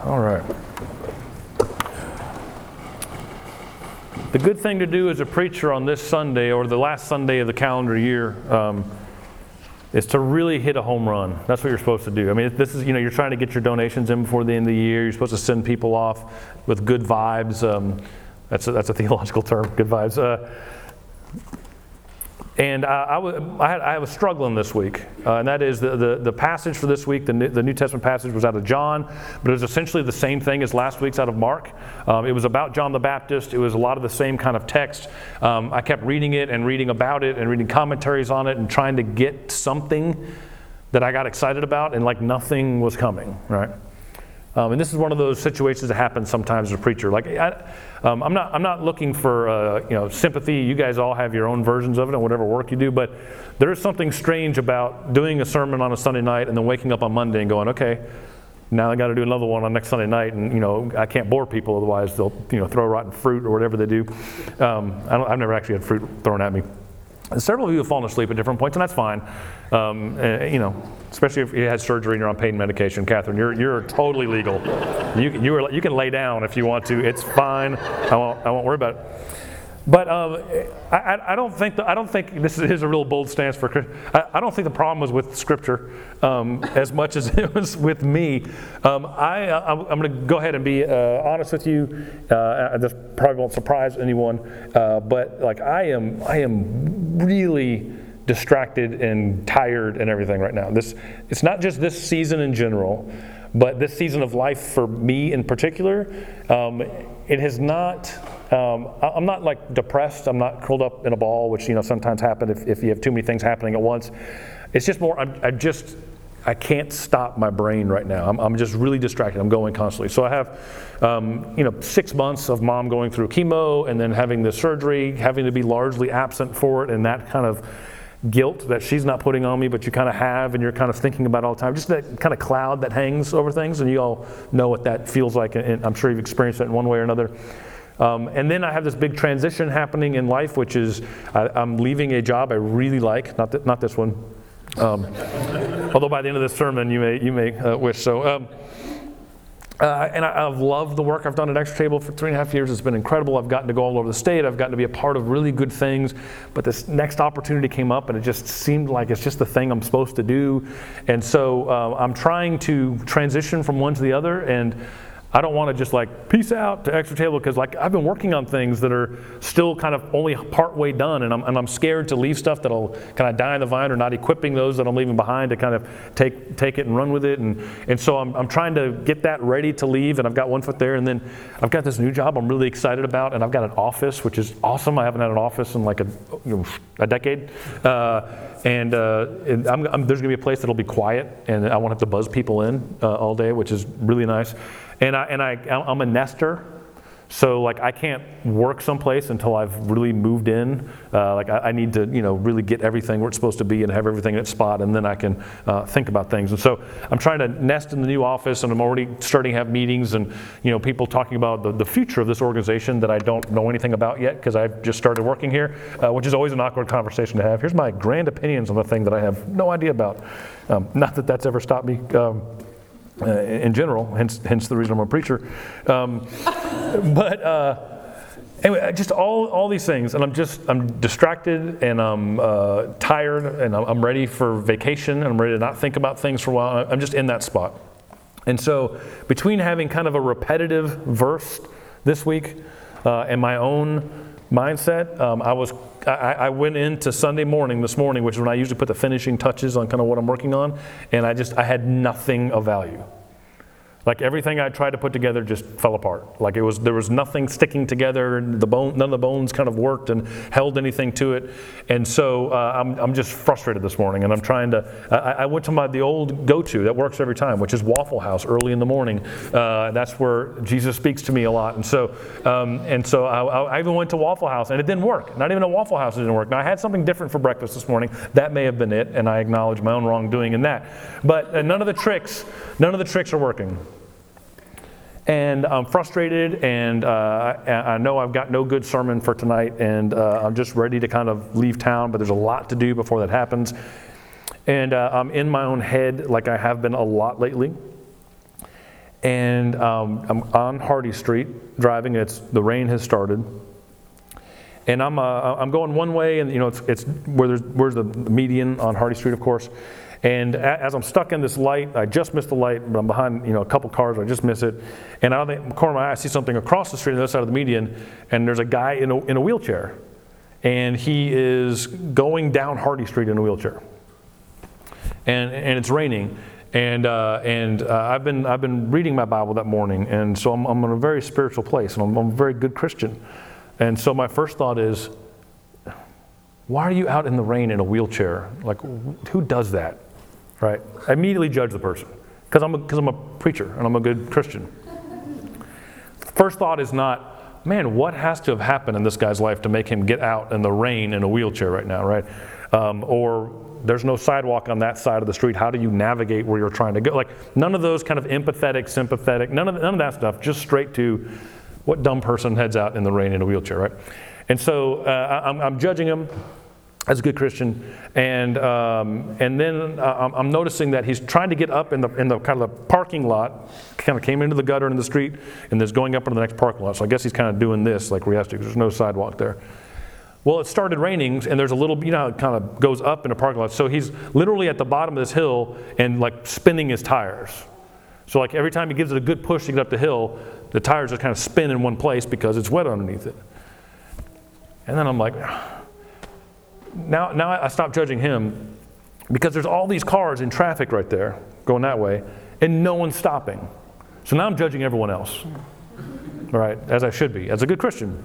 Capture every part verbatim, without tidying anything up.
All right. The good thing to do as a preacher on this Sunday, or the last Sunday of the calendar year, um, is to really hit a home run. That's what you're supposed to do. I mean, this is, you know, you're trying to get your donations in before the end of the year. You're supposed to send people off with good vibes. Um, that's a, that's a theological term, good vibes. Uh, And uh, I, w- I, had, I was struggling this week, uh, and that is the, the, the passage for this week, the New, the New Testament passage was out of John, but it was essentially the same thing as last week's out of Mark. Um, it was about John the Baptist. It was a lot of the same kind of text. Um, I kept reading it and reading about it and reading commentaries on it and trying to get something that I got excited about, and like nothing was coming, right? Um, and this is one of those situations that happens sometimes as a preacher. Like, I, um, I'm not, I'm not looking for, uh, you know, sympathy. You guys all have your own versions of it and whatever work you do. But there is something strange about doing a sermon on a Sunday night and then waking up on Monday and going, okay, now I got to do another one on next Sunday night, and you know, I can't bore people, otherwise they'll, you know, throw rotten fruit or whatever they do. Um, I don't, I've never actually had fruit thrown at me. Several of you have fallen asleep at different points, and that's fine. Um, uh, you know, especially if you had surgery and you're on pain medication, Catherine, you're you're totally legal. You you are, you can lay down if you want to. It's fine. I won't I won't worry about it. But um, I, I don't think the, I don't think this is a real bold stance for Christian. I, I don't think the problem was with Scripture um, as much as it was with me. Um, I I'm, I'm going to go ahead and be uh, honest with you. Uh, this probably won't surprise anyone, uh, but like I am I am really distracted and tired and everything right now. This it's not just this season in general, but this season of life for me in particular. Um, it has not. Um, I'm not like depressed. I'm not curled up in a ball, which you know sometimes happen if, if you have too many things happening at once. It's just more. I'm, I just I can't stop my brain right now. I'm, I'm just really distracted. I'm going constantly. So I have um, you know six months of mom going through chemo and then having the surgery, having to be largely absent for it, and that kind of guilt that she's not putting on me, but you kind of have, and you're kind of thinking about it all the time. Just that kind of cloud that hangs over things, and you all know what that feels like, and I'm sure you've experienced it in one way or another. Um, and then I have this big transition happening in life, which is I, I'm leaving a job I really like, not th- not this one. Um, although by the end of this sermon, you may you may uh, wish so. Um, uh, and I, I've loved the work I've done at Extra Table for three and a half years. It's been incredible. I've gotten to go all over the state. I've gotten to be a part of really good things. But this next opportunity came up, and it just seemed like it's just the thing I'm supposed to do. And so uh, I'm trying to transition from one to the other, and I don't want to just like peace out to Extra Table, because like I've been working on things that are still kind of only part way done, and I'm and I'm scared to leave stuff that'll kind of die in the vine, or not equipping those that I'm leaving behind to kind of take take it and run with it, and and so I'm I'm trying to get that ready to leave, and I've got one foot there, and then I've got this new job I'm really excited about, and I've got an office which is awesome. I haven't had an office in like a you know, a decade. Uh, And, uh, and I'm, I'm, there's going to be a place that'll be quiet, and I won't have to buzz people in uh, all day, which is really nice. And I and I I'm a nester, so like I can't work someplace until I've really moved in. Uh, like I, I need to you know really get everything where it's supposed to be and have everything in its spot, and then I can uh, think about things. And so I'm trying to nest in the new office, and I'm already starting to have meetings, and you know people talking about the, the future of this organization that I don't know anything about yet because I've just started working here, uh, which is always an awkward conversation to have. Here's my grand opinions on the thing that I have no idea about. Um, not that that's ever stopped me. Um, Uh, in general, hence hence the reason I'm a preacher. Um, but uh, anyway, just all all these things, and I'm just I'm distracted, and I'm uh, tired, and I'm, I'm ready for vacation, and I'm ready to not think about things for a while. I'm just in that spot. And so between having kind of a repetitive verse this week uh, and my own mindset, um, I was I, I went into Sunday morning this morning, which is when I usually put the finishing touches on kind of what I'm working on, and I just I had nothing of value. Like everything I tried to put together just fell apart. Like it was, there was nothing sticking together, and the bone, none of the bones kind of worked and held anything to it. And so uh, I'm, I'm just frustrated this morning, and I'm trying to. I, I went to my the old go-to that works every time, which is Waffle House early in the morning. Uh, that's where Jesus speaks to me a lot, and so um, and so I, I even went to Waffle House, and it didn't work. Not even a Waffle House didn't work. Now I had something different for breakfast this morning. That may have been it, and I acknowledge my own wrongdoing in that. But uh, none of the tricks, none of the tricks are working. And I'm frustrated, and uh, I know I've got no good sermon for tonight, and uh, I'm just ready to kind of leave town, but there's a lot to do before that happens. And uh, I'm in my own head like I have been a lot lately. And um, I'm on Hardy Street driving. It's the rain has started, and I'm uh, I'm going one way, and you know it's it's where there's where's the median on Hardy Street, of course. And a, as I'm stuck in this light, I just missed the light, but I'm behind you know a couple cars. I just miss it, and out of the corner of my eye, I see something across the street on the other side of the median, and there's a guy in a in a wheelchair, and he is going down Hardy Street in a wheelchair, and and it's raining. And uh, and uh, I've been I've been reading my Bible that morning, and so I'm, I'm in a very spiritual place, and I'm, I'm a very good Christian. And so my first thought is, why are you out in the rain in a wheelchair? Like, who does that, right? I immediately judge the person because I'm because I'm a preacher and I'm a good Christian. First thought is not, man, what has to have happened in this guy's life to make him get out in the rain in a wheelchair right now, right? Um, or there's no sidewalk on that side of the street. How do you navigate where you're trying to go? Like none of those kind of empathetic, sympathetic, none of none of that stuff. Just straight to what dumb person heads out in the rain in a wheelchair, right? And so uh, I'm, I'm judging him as a good Christian, and um, and then uh, I'm noticing that he's trying to get up in the in the kind of the parking lot. Kind of came into the gutter in the street, and is going up into the next parking lot. So I guess he's kind of doing this like we have to, because there's no sidewalk there. Well, it started raining, and there's a little, you know, how it kind of goes up in a parking lot. So he's literally at the bottom of this hill and like spinning his tires. So like every time he gives it a good push to get up the hill, the tires just kind of spin in one place because it's wet underneath it. And then I'm like, now, now I stop judging him because there's all these cars in traffic right there going that way, and no one's stopping. So now I'm judging everyone else, all right, as I should be, as a good Christian.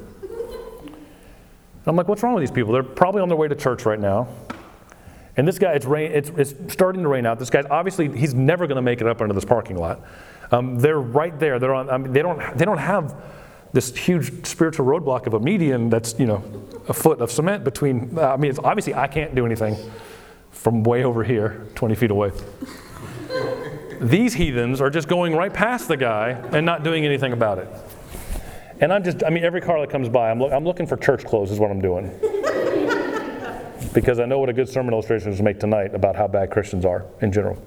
I'm like, what's wrong with these people? They're probably on their way to church right now. And this guy, it's rain. It's, it's starting to rain out. This guy's obviously, he's never going to make it up into this parking lot. Um, they're right there. They're on. I mean, they don't. They don't have this huge spiritual roadblock of a median that's you know a foot of cement between. Uh, I mean, it's obviously I can't do anything from way over here, twenty feet away. These heathens are just going right past the guy and not doing anything about it. And I'm just, I mean, every car that comes by, I'm, lo- I'm looking for church clothes is what I'm doing. Because I know what a good sermon illustration is to make tonight about how bad Christians are in general.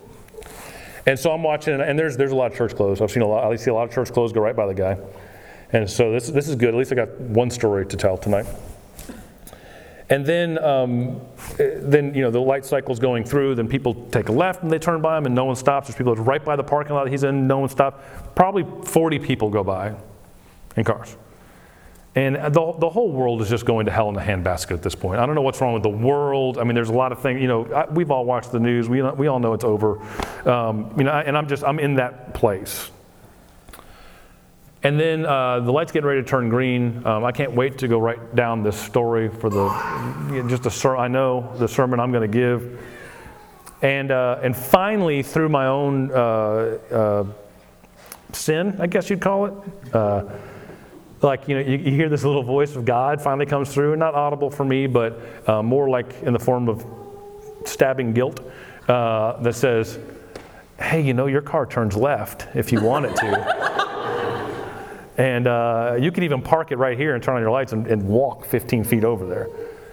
And so I'm watching, and there's there's a lot of church clothes. I've seen a lot, I see a lot of church clothes go right by the guy. And so this this is good. At least I got one story to tell tonight. And then, um, then you know, the light cycle's going through. Then people take a left and they turn by him, and no one stops. There's people right by the parking lot he's in. No one stops. Probably forty people go by. In cars. And the, the whole world is just going to hell in a handbasket at this point. I don't know what's wrong with the world. I mean, there's a lot of things, you know, I, we've all watched the news. We, we all know it's over. Um, you know, and I'm just, I'm in that place. And then uh, the light's getting ready to turn green. Um, I can't wait to go write down this story for the, just a ser- I know the sermon I'm going to give. And, uh, and finally, through my own uh, uh, sin, I guess you'd call it, uh, like, you know, you, you hear this little voice of God finally comes through, not audible for me, but uh, more like in the form of stabbing guilt, uh, that says, hey, you know, your car turns left if you want it to. And uh, you could even park it right here and turn on your lights and, and walk fifteen feet over there.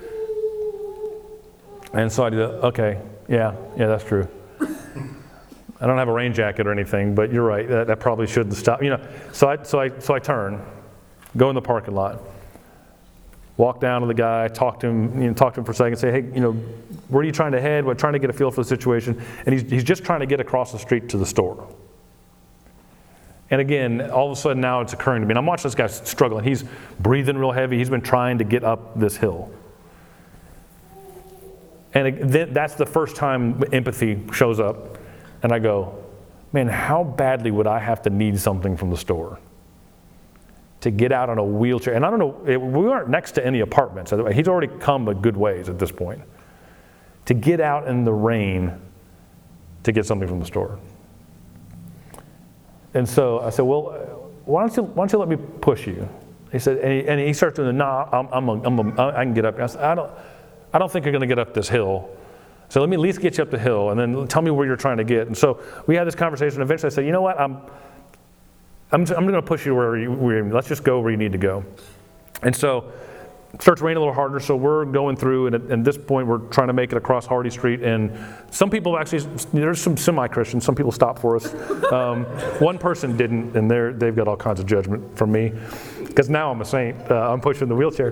And so I do that, okay, yeah, yeah, that's true. I don't have a rain jacket or anything, but you're right, that, that probably shouldn't stop. You know, so I, so I, so I turn. Go in the parking lot, walk down to the guy, talk to him, you know, talk to him for a second, say, hey, you know, where are you trying to head? We're trying to get a feel for the situation. And he's, he's just trying to get across the street to the store. And again, all of a sudden now it's occurring to me. And I'm watching this guy struggling. He's breathing real heavy. He's been trying to get up this hill. And that's the first time empathy shows up. And I go, man, how badly would I have to need something from the store to get out on a wheelchair? And I don't know, it, we aren't next to any apartments. He's already come a good ways at this point. To get out in the rain to get something from the store. And so I said, well, why don't you, why don't you let me push you? He said, and he, and he starts doing the, nah, I'm, I'm, a, I'm a, I can get up. And I said, I don't, I don't think you're going to get up this hill. So let me at least get you up the hill, and then tell me where you're trying to get. And so we had this conversation. Eventually I said, you know what, I'm, I'm, I'm going to push you where you, where, let's just go where you need to go. And so starts raining a little harder, so we're going through, and at, at this point we're trying to make it across Hardy Street, and some people actually, there's some semi-Christians, some people stopped for us. Um, one person didn't, and they're, they've got all kinds of judgment from me, because now I'm a saint. Uh, I'm pushing the wheelchair.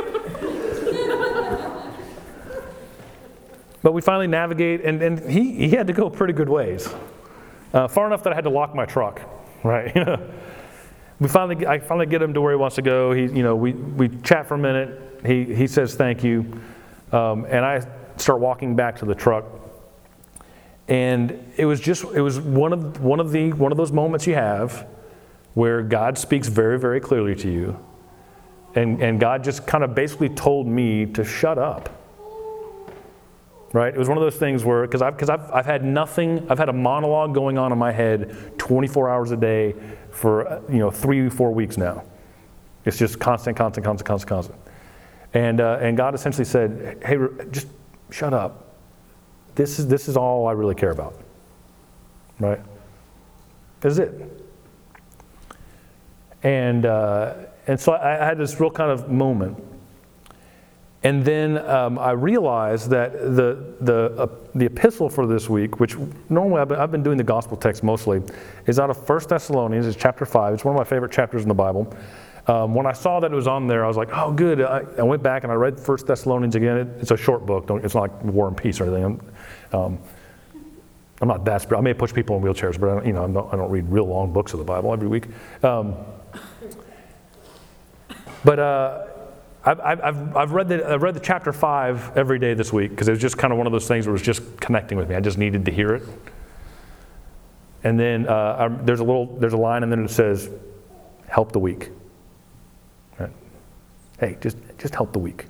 But we finally navigate, and, and he, he had to go pretty good ways. Uh, far enough that I had to lock my truck, right? We finally, I finally get him to where he wants to go. He, you know, we, we chat for a minute. He he says thank you, um, and I start walking back to the truck. And it was just it was one of one of the one of those moments you have where God speaks very very clearly to you, and and God just kind of basically told me to shut up. Right? It was one of those things where, because I've, because I've, I've had nothing, I've had a monologue going on in my head twenty-four hours a day for, you know, three, four weeks now. It's just constant, constant, constant, constant, constant. And uh, and God essentially said, hey, just shut up. This is this is all I really care about. Right? This is it. And uh, and so I, I had this real kind of moment. And then um, I realized that the the uh, the epistle for this week, which normally I've been, I've been doing the gospel text mostly, is out of First Thessalonians. It's chapter five. It's one of my favorite chapters in the Bible. Um, when I saw that it was on there, I was like, oh, good. I, I went back and I read First Thessalonians again. It, it's a short book. Don't, it's not like War and Peace or anything. I'm, um, I'm not desperate. I may push people in wheelchairs, but I don't, you know, I'm not, I don't read real long books of the Bible every week. Um, but. Uh, I've, I've, I've, read the, I've read the chapter five every day this week because it was just kind of one of those things where it was just connecting with me. I just needed to hear it. And then uh, I, there's a little there's a line and then it says, "Help the weak." Right? Hey, just just help the weak.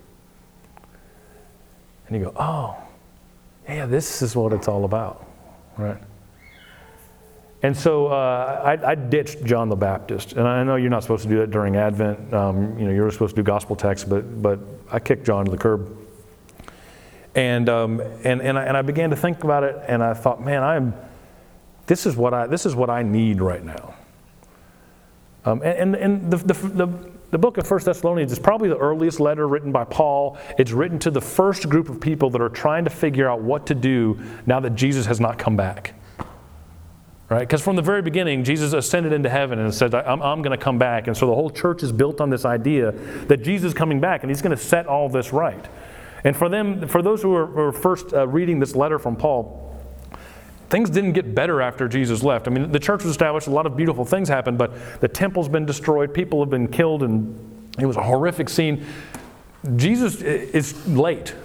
And you go, oh, yeah, this is what it's all about, right? And so uh, I, I ditched John the Baptist, and I know you're not supposed to do that during Advent. Um, you know, you're supposed to do gospel text, but but I kicked John to the curb. And um, and and I, and I began to think about it, and I thought, man, I'm this is what I this is what I need right now. Um, and and, and the, the the the book of First Thessalonians is probably the earliest letter written by Paul. It's written to the first group of people that are trying to figure out what to do now that Jesus has not come back. Right? Because from the very beginning, Jesus ascended into heaven and said, I'm, I'm going to come back. And so the whole church is built on this idea that Jesus is coming back and he's going to set all this right. And for them, for those who were, were first uh, reading this letter from Paul, things didn't get better after Jesus left. I mean, the church was established, a lot of beautiful things happened, but the temple's been destroyed, people have been killed, and it was a horrific scene. Jesus is late.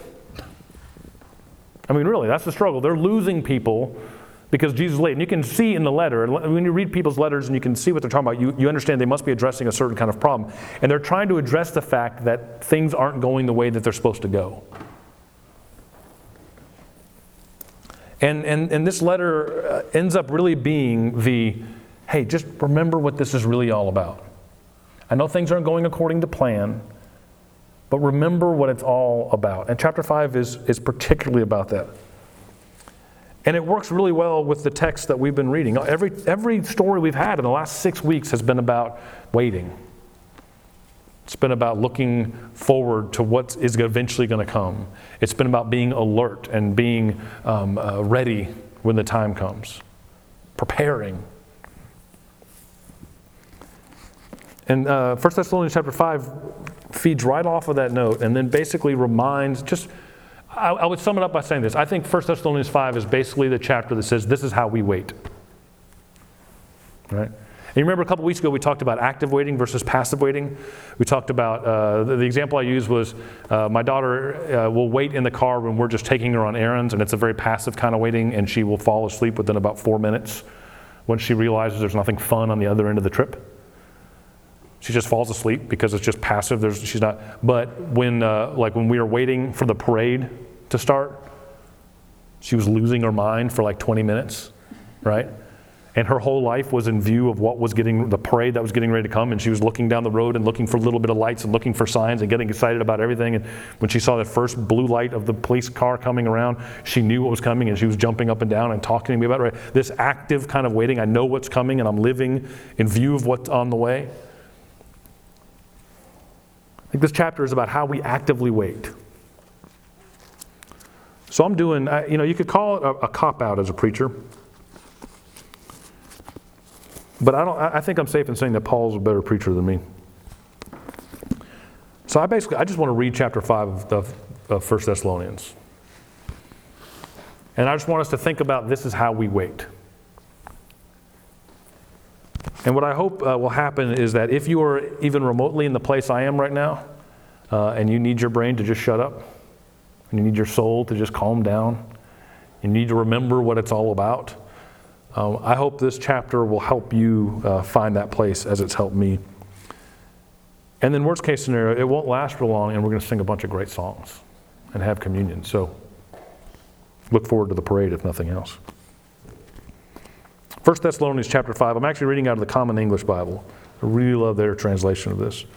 I mean, really, that's the struggle. They're losing people because Jesus is late. And you can see in the letter, and when you read people's letters and you can see what they're talking about, you, you understand they must be addressing a certain kind of problem. And they're trying to address the fact that things aren't going the way that they're supposed to go. And, and, and this letter uh, ends up really being the, hey, just remember what this is really all about. I know things aren't going according to plan, but remember what it's all about. And chapter five is, is particularly about that. And it works really well with the text that we've been reading. Every, every story we've had in the last six weeks has been about waiting. It's been about looking forward to what is eventually going to come. It's been about being alert and being um, uh, ready when the time comes. Preparing. And uh, First Thessalonians chapter five feeds right off of that note and then basically reminds, just, I, I would sum it up by saying this. I think First Thessalonians five is basically the chapter that says this is how we wait. Right? And you remember a couple weeks ago we talked about active waiting versus passive waiting. We talked about, uh, the, the example I used was uh, my daughter uh, will wait in the car when we're just taking her on errands, and it's a very passive kind of waiting, and she will fall asleep within about four minutes when she realizes there's nothing fun on the other end of the trip. She just falls asleep because it's just passive. There's, she's not. But when, uh, like when we were waiting for the parade to start, she was losing her mind for like twenty minutes, right? And her whole life was in view of what was getting, the parade that was getting ready to come. And she was looking down the road and looking for a little bit of lights and looking for signs and getting excited about everything. And when she saw the first blue light of the police car coming around, she knew what was coming and she was jumping up and down and talking to me about it. Right? This active kind of waiting. I know what's coming and I'm living in view of what's on the way. I think this chapter is about how we actively wait. So I'm doing, you know, you could call it a, a cop-out as a preacher. But I don't. I think I'm safe in saying that Paul's a better preacher than me. So I basically, I just want to read chapter five of, of, of First Thessalonians. And I just want us to think about this is how we wait. And what I hope uh, will happen is that if you are even remotely in the place I am right now, uh, and you need your brain to just shut up, and you need your soul to just calm down, you need to remember what it's all about, um, I hope this chapter will help you uh, find that place as it's helped me. And then worst case scenario, it won't last real long, and we're going to sing a bunch of great songs and have communion. So look forward to the parade, if nothing else. First Thessalonians chapter five. I'm actually reading out of the Common English Bible. I really love their translation of this.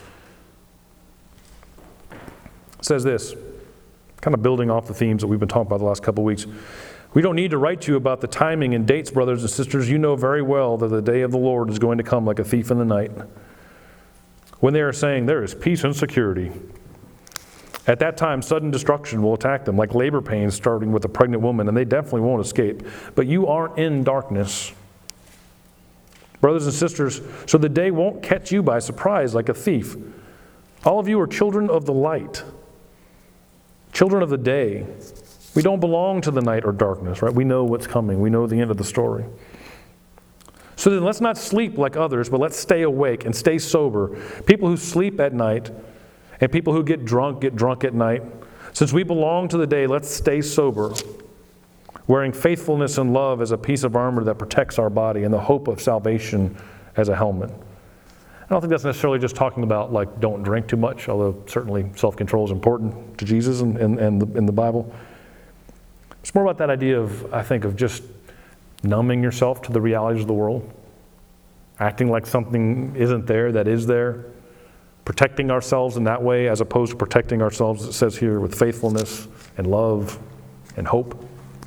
It says this, kind of building off the themes that we've been talking about the last couple of weeks. We don't need to write to you about the timing and dates, brothers and sisters. You know very well that the day of the Lord is going to come like a thief in the night. When they are saying there is peace and security, at that time sudden destruction will attack them like labor pains starting with a pregnant woman, and they definitely won't escape. But you aren't in darkness, brothers and sisters, so the day won't catch you by surprise like a thief. All of you are children of the light, children of the day. We don't belong to the night or darkness, right? We know what's coming. We know the end of the story. So then let's not sleep like others, but let's stay awake and stay sober. People who sleep at night and people who get drunk get drunk at night. Since we belong to the day, let's stay sober, wearing faithfulness and love as a piece of armor that protects our body and the hope of salvation as a helmet. I don't think that's necessarily just talking about like don't drink too much, although certainly self-control is important to Jesus and, and, and the, in the Bible. It's more about that idea of, I think, of just numbing yourself to the realities of the world, acting like something isn't there that is there, protecting ourselves in that way as opposed to protecting ourselves, it says here, with faithfulness and love and hope.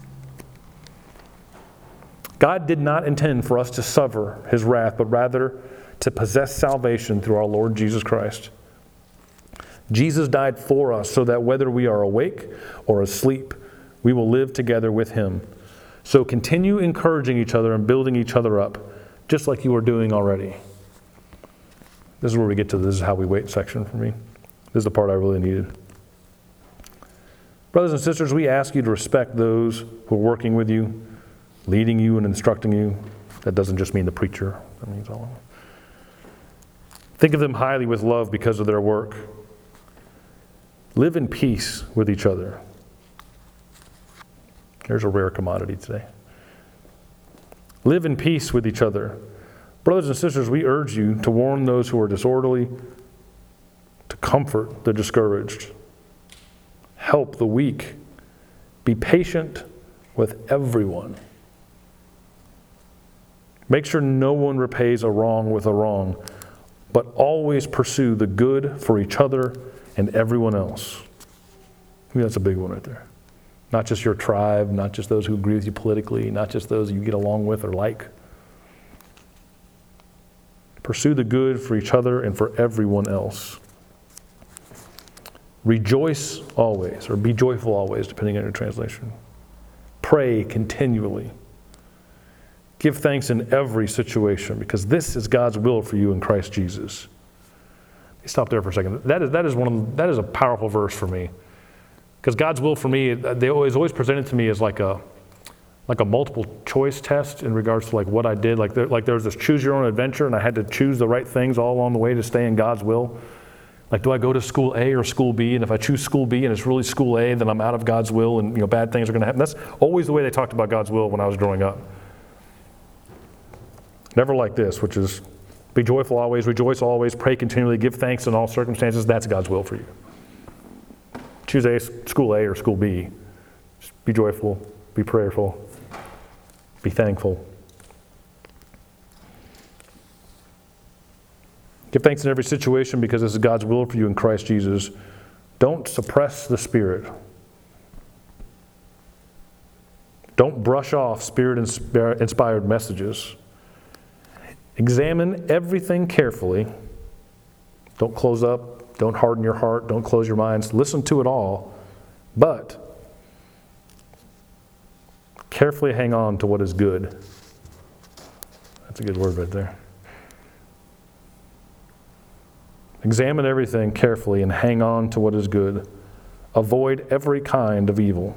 God did not intend for us to suffer his wrath, but rather to possess salvation through our Lord Jesus Christ. Jesus died for us so that whether we are awake or asleep, we will live together with him. So continue encouraging each other and building each other up, just like you are doing already. This is where we get to this is how we wait section for me. This is the part I really needed. Brothers and sisters, we ask you to respect those who are working with you, leading you and instructing you. That doesn't just mean the preacher. That means all of them. Think of them highly with love because of their work. Live in peace with each other. There's a rare commodity today. Live in peace with each other. Brothers and sisters, we urge you to warn those who are disorderly, to comfort the discouraged, help the weak, be patient with everyone. Make sure no one repays a wrong with a wrong, but always pursue the good for each other and everyone else. I think that's a big one right there. Not just your tribe, not just those who agree with you politically, not just those you get along with or like. Pursue the good for each other and for everyone else. Rejoice always, or be joyful always, depending on your translation. Pray continually. Give thanks in every situation, because this is God's will for you in Christ Jesus. Let me stop there for a second. That is, that is, one of, that is a powerful verse for me. Because God's will for me, they always always presented to me as like a like a multiple choice test in regards to like what I did. Like there, like there was this choose your own adventure, and I had to choose the right things all along the way to stay in God's will. Like, do I go to school A or school B? And if I choose school B and it's really school A, then I'm out of God's will, and you know bad things are going to happen. That's always the way they talked about God's will when I was growing up. Never like this, which is be joyful always, rejoice always, pray continually, give thanks in all circumstances. That's God's will for you. Choose A, school A or school B. Just be joyful, be prayerful, be thankful. Give thanks in every situation because this is God's will for you in Christ Jesus. Don't suppress the Spirit. Don't brush off Spirit-inspired messages. Examine everything carefully. Don't close up Don't harden your heart. Don't close your minds. Listen to it all. But carefully hang on to what is good. That's a good word right there. Examine everything carefully and hang on to what is good. Avoid every kind of evil.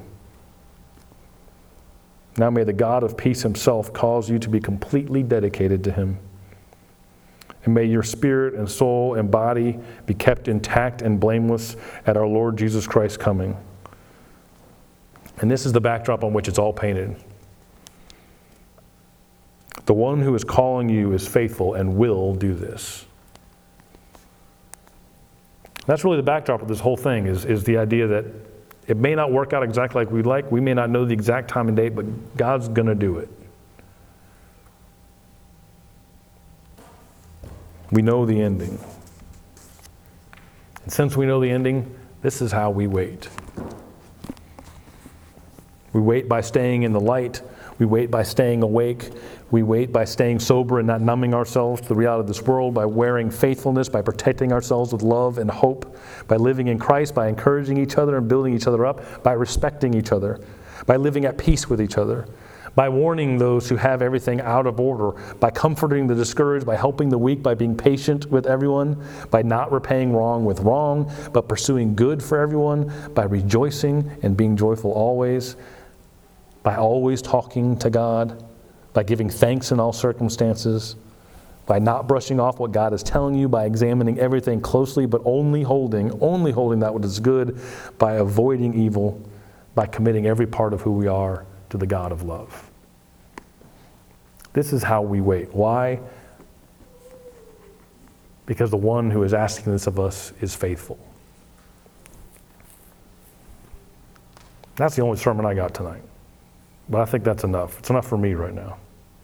Now may the God of peace himself cause you to be completely dedicated to him. And may your spirit and soul and body be kept intact and blameless at our Lord Jesus Christ's coming. And this is the backdrop on which it's all painted. The one who is calling you is faithful and will do this. That's really the backdrop of this whole thing, is, is the idea that it may not work out exactly like we'd like. We may not know the exact time and date, but God's going to do it. We know the ending. And since we know the ending, this is how we wait. We wait by staying in the light. We wait by staying awake. We wait by staying sober and not numbing ourselves to the reality of this world, by wearing faithfulness, by protecting ourselves with love and hope, by living in Christ, by encouraging each other and building each other up, by respecting each other, by living at peace with each other, by warning those who have everything out of order, by comforting the discouraged, by helping the weak, by being patient with everyone, by not repaying wrong with wrong, but pursuing good for everyone, by rejoicing and being joyful always, by always talking to God, by giving thanks in all circumstances, by not brushing off what God is telling you, by examining everything closely, but only holding, only holding that which is good, by avoiding evil, by committing every part of who we are to the God of love. This is how we wait. Why? Because the one who is asking this of us is faithful. That's the only sermon I got tonight. But I think that's enough. It's enough for me right now.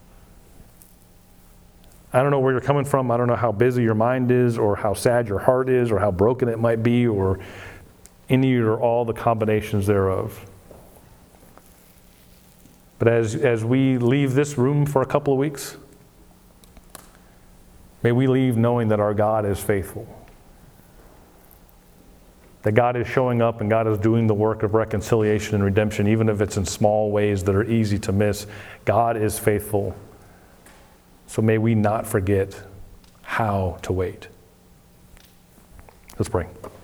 I don't know where you're coming from. I don't know how busy your mind is, or how sad your heart is, or how broken it might be, or any or all the combinations thereof. But as, as we leave this room for a couple of weeks, may we leave knowing that our God is faithful. That God is showing up and God is doing the work of reconciliation and redemption, even if it's in small ways that are easy to miss. God is faithful. So may we not forget how to wait. Let's pray.